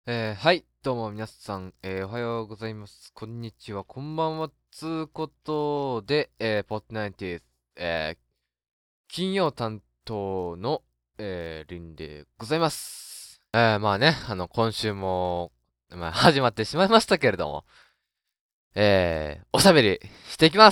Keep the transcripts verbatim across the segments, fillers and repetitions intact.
えーはい、どうも皆さん、えーおはようございます。こんにちは、こんばんは。つうことで、えー、ポッドナインティーズ、えー金曜担当の、えー、リンでございます。えーまあね、あの、今週も、まあ、始まってしまいましたけれども、えーおしゃべりしていきます。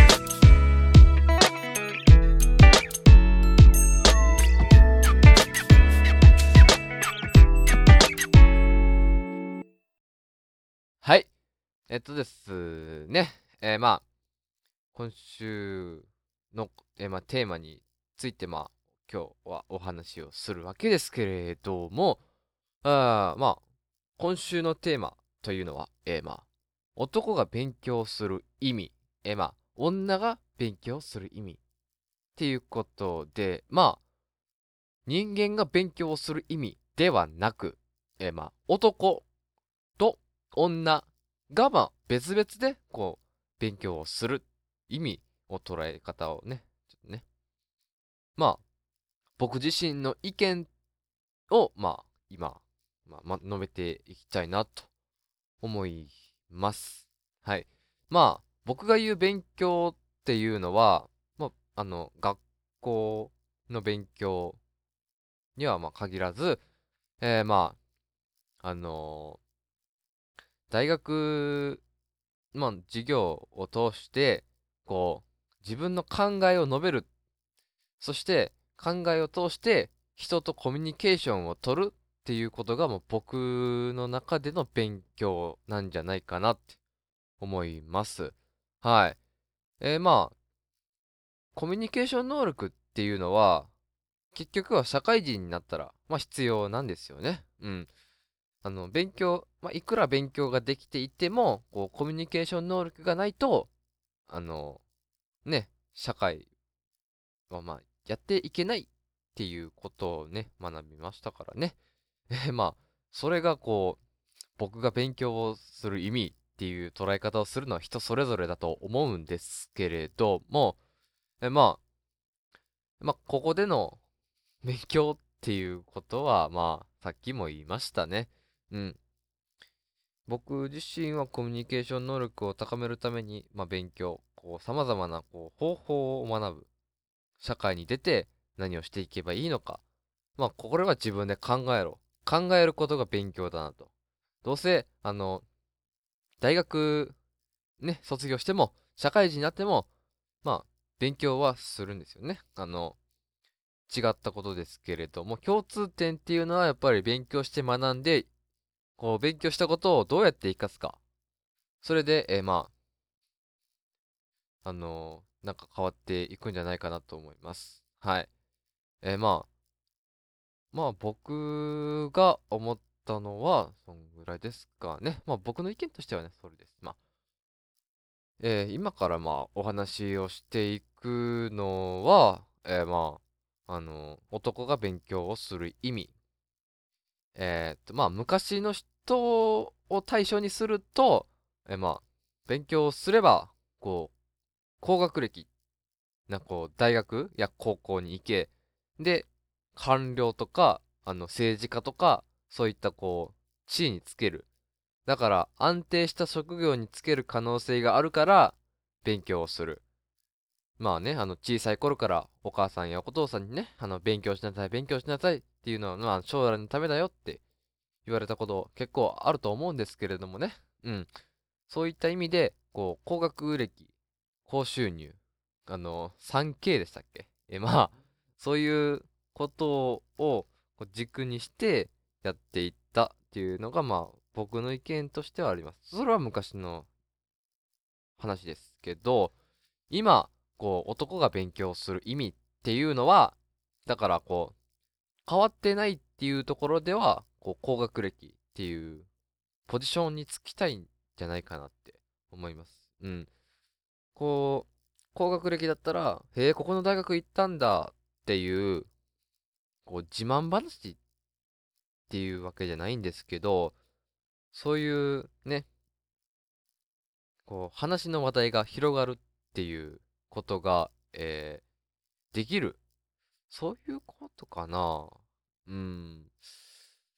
はい、えっとですね、えーまあ、今週の、えーまあ、テーマについて、まあ、今日はお話をするわけですけれども、あーまあ、今週のテーマというのは、えーまあ、男が勉強する意味、えーまあ、女が勉強する意味っていうことで、まあ、人間が勉強する意味ではなく、えーまあ、男と女が、まあ、別々で、こう、勉強をする意味を捉え方をね、ちょっとね、まあ、僕自身の意見を、まあ、今、まあ、ま、述べていきたいなと思います。はい。まあ、僕が言う勉強っていうのは、まあ、あの、学校の勉強にはまあ限らず、えーまあ、あのー大学、まあ、授業を通して、こう、自分の考えを述べる。そして、考えを通して、人とコミュニケーションを取るっていうことが、もう僕の中での勉強なんじゃないかなって思います。はい。えーまあ、コミュニケーション能力っていうのは、結局は社会人になったら、まあ必要なんですよね。うん。あの、勉強、まあいくら勉強ができていても、こう、コミュニケーション能力がないと、あの、ね、社会はまあ、やっていけないっていうことをね、学びましたからね。えまあ、それがこう、僕が勉強をする意味っていう捉え方をするのは人それぞれだと思うんですけれども、えまあ、まあ、ここでの勉強っていうことは、まあ、さっきも言いましたね。うん。僕自身はコミュニケーション能力を高めるために、まあ、勉強、こう、様々な、こう、方法を学ぶ。社会に出て何をしていけばいいのか。まあ、これは自分で考えろ。考えることが勉強だなと。どうせ、あの、大学、ね、卒業しても、社会人になっても、まあ、勉強はするんですよね。あの、違ったことですけれども、共通点っていうのはやっぱり勉強して学んで、こう、勉強したことをどうやって活かすか。それで、えーまあ、あのーなんか変わっていくんじゃないかなと思います。はい。えーまあ、まあ僕が思ったのは、そんぐらいですかね。まあ僕の意見としてはね、それです。まあ、えー今からまあお話をしていくのは、えーまあ、あの、男が勉強をする意味。えーっと、まあ昔の人を対象にすると、えーまあ、勉強すれば、こう、高学歴、な、こう、大学や高校に行け、で、官僚とか、あの、政治家とか、そういったこう、地位につける。だから、安定した職業につける可能性があるから、勉強をする。まあね、あの、小さい頃からお母さんやお父さんにね、あの、勉強しなさい、勉強しなさいっていうのは、まあ、将来のためだよって言われたこと結構あると思うんですけれどもね。うん。そういった意味で、こう、高学歴、高収入、あの、スリーケー でしたっけ？え、まあ、そういうことをこう軸にしてやっていったっていうのが、まあ、僕の意見としてはあります。それは昔の話ですけど、今、こう、男が勉強する意味っていうのは、だからこう、変わってないっていうところでは、こう、高学歴っていうポジションにつきたいんじゃないかなって思います。うん。こう、高学歴だったら、へえ、ここの大学行ったんだっていう、こう、自慢話っていうわけじゃないんですけど、そういうね、こう、話の話題が広がるっていうことが、えーできる。そういうことかな。うん。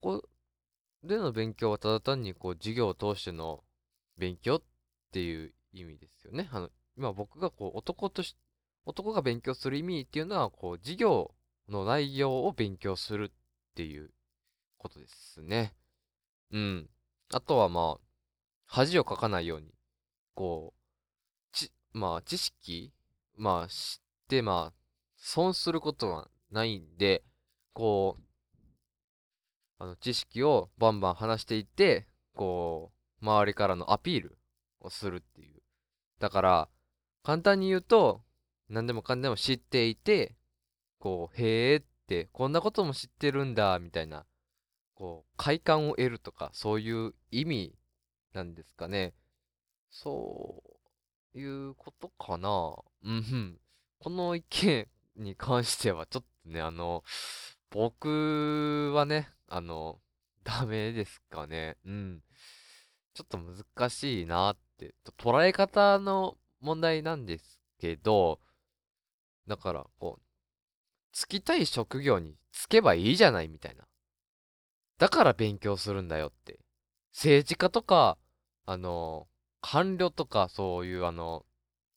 こでの勉強はただ単にこう授業を通しての勉強っていう意味ですよね。あの、今僕がこう男とし、男が勉強する意味っていうのは、こう授業の内容を勉強するっていうことですね。うん。あとはまあ、恥をかかないように、こう、ち、まあ知識、まあ知って、まあ、損することはないんで、こう、あの知識をバンバン話していって、こう、周りからのアピールをするっていう。だから、簡単に言うと、何でもかんでも知っていて、こう、へーって、こんなことも知ってるんだ、みたいな、こう、快感を得るとか、そういう意味なんですかね。そういうことかな。うんふん。この意見に関しては、ちょっとね、あの、僕はね、あの、ダメですかね。うん。ちょっと難しいなって、と捉え方の問題なんですけど、だから、こう、就きたい職業に就けばいいじゃないみたいな。だから勉強するんだよって。政治家とか、あの、官僚とか、そういうあの、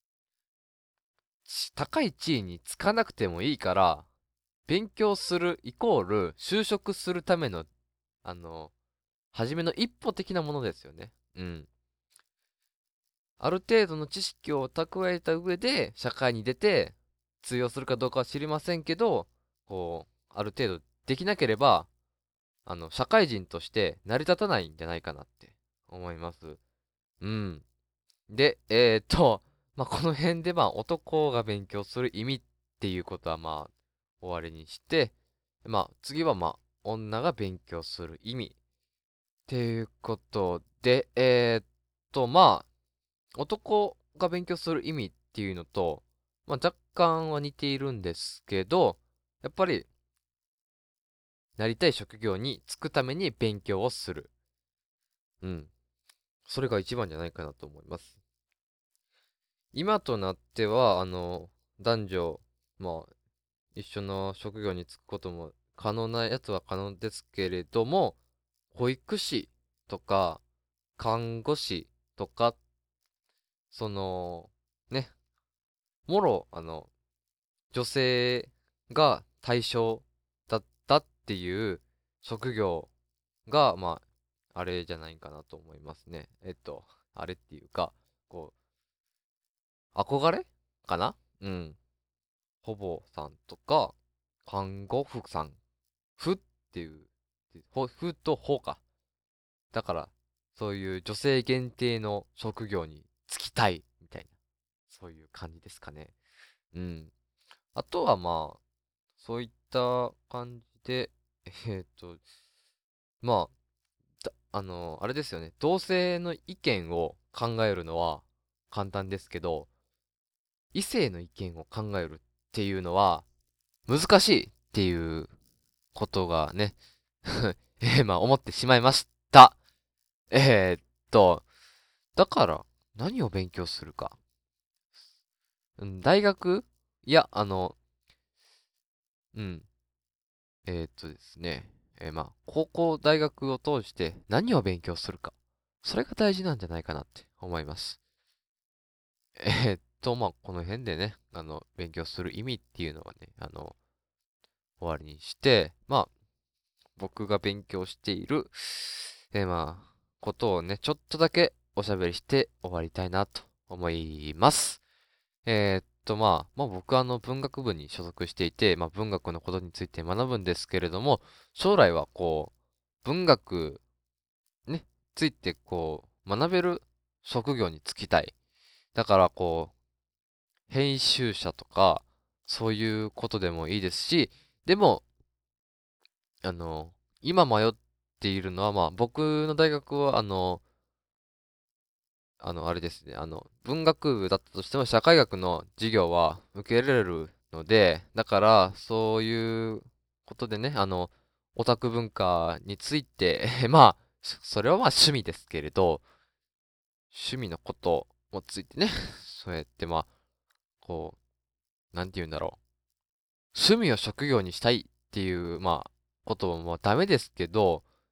ち高い地位につかなくてもいいから、勉強するイコール就職するための、あの、初めの一歩的なものですよね。うん。ある程度の知識を蓄えた上で、社会に出て、通用するかどうかは知りませんけど、こう、ある程度できなければ、あの、社会人として成り立たないんじゃないかなって思います。うん。で、えーっと、まあ、この辺でまあ、男が勉強する意味っていうことはまあ、終わりにして、まあ、次はまあ、女が勉強する意味っていうことで、えーっと、まあ、男が勉強する意味っていうのと、まあ、若干は似ているんですけど、やっぱり、なりたい職業に就くために勉強をする。うん。それが一番じゃないかなと思います。今となっては、あの、男女、まあ、一緒の職業に就くことも可能なやつは可能ですけれども、保育士とか、看護師とか、その、ね、もろ、あの、女性が対象だったっていう職業が、まあ、あれじゃないかなと思いますね。えっと、あれっていうか、こう、憧れかなうん。ほぼさんとか、看護婦さん。婦っていう、ほ婦とほか。だから、そういう女性限定の職業に就きたい、みたいな。そういう感じですかね。うん。あとはまあ、そういった感じで、えっと、まあ、だあの、あれですよね。同性の意見を考えるのは簡単ですけど、異性の意見を考えるっていうのは難しいっていうことがね、えーまあ思ってしまいました。えーっと、だから何を勉強するか。うん、大学いや、あの、うん、えーっとですね、えーまあ、高校、大学を通して何を勉強するか。それが大事なんじゃないかなって思います。えーっと、まあ、この辺でね、あの、勉強する意味っていうのはね、あの、終わりにして、まあ、僕が勉強している、えーまあ、ことをね、ちょっとだけおしゃべりして終わりたいなと思います。えーっと、まあ、まあ僕はあの文学部に所属していて、まあ文学のことについて学ぶんですけれども、将来はこう、文学ね、ついてこう、学べる職業に就きたい。だからこう、編集者とか、そういうことでもいいですし、でも、あの、今迷っているのは、まあ僕の大学はあの、あの、あれですね、あの、文学部だったとしても社会学の授業は受けられるので、だから、そういうことでね、あの、オタク文化について、まあ、そそれはまあ趣味ですけれど、趣味のこともついてね、そうやってまあ、こう、なんて言うんだろう。趣味を職業にしたいっていう、まあ、こともまあダメですけど、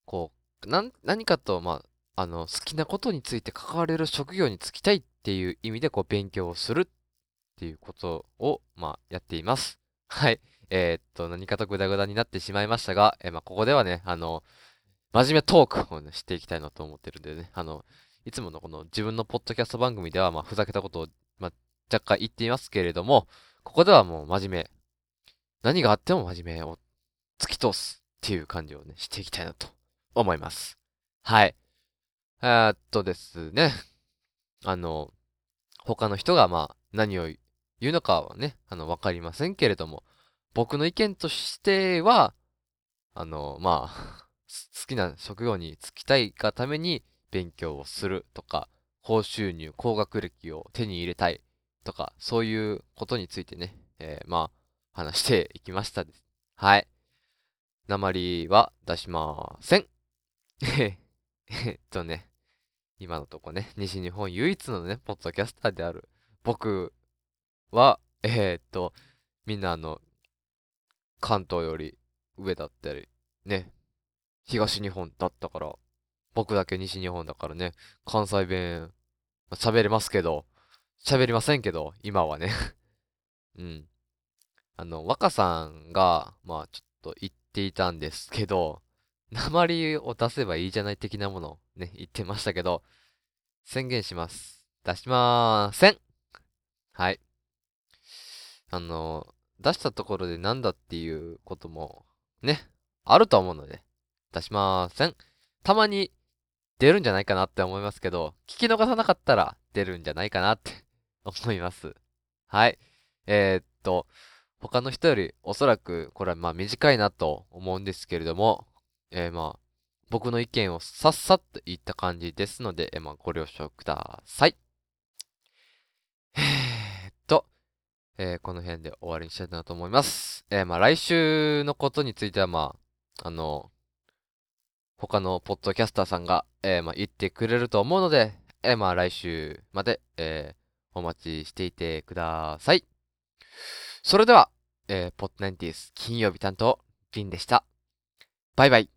こう、なん、何かと、まあ、あの、好きなことについて関われる職業に就きたいっていう意味で、こう、勉強をするっていうことを、まあ、やっています。はい。えーっと、何かとグダグダになってしまいましたが、えーまあ、ここではね、あの、真面目トークをね、していきたいなと思ってるんでね、あの、いつものこの自分のポッドキャスト番組では、まあ、ふざけたことを、まあ、若干言っていますけれども、ここではもう真面目、何があっても真面目を突き通すっていう感じをね、していきたいなと思います。はい。えーっとですね、あの、他の人がまあ、何を言うのかはね、あの、わかりませんけれども、僕の意見としては、あの、まあ、好きな職業に就きたいがために勉強をするとか、高収入、高学歴を手に入れたいとか、そういうことについてね、えーまあ、話していきましたです。はい。鉛は出しません。えっとね、今のとこね、西日本唯一のね、ポッドキャスターである僕は、えーっと、みんなあの、関東より上だったり、ね、東日本だったから、僕だけ西日本だからね、関西弁、まあ喋れますけど、喋りませんけど、今はね。うん。あの、若さんが、まあちょっと言っていたんですけど、鉛を出せばいいじゃない的なものをね、言ってましたけど、宣言します。出しまーせん。はい。あの、出したところでなんだっていうことも、ね、あると思うので、出しません。たまに出るんじゃないかなって思いますけど、聞き逃さなかったら出るんじゃないかなって思います。はい。えーっと、他の人よりおそらくこれはまあ短いなと思うんですけれども、えーまあ、僕の意見をさっさっと言った感じですので、えーまあご了承ください。えーっと、えーこの辺で終わりにしたいなと思います。えーまあ来週のことについてはまあ、あの、他のポッドキャスターさんが、えーまあ言ってくれると思うので、えーまあ来週まで、えーお待ちしていてください。それでは、えー、ポッドナインティース金曜日担当、リンでした。バイバイ。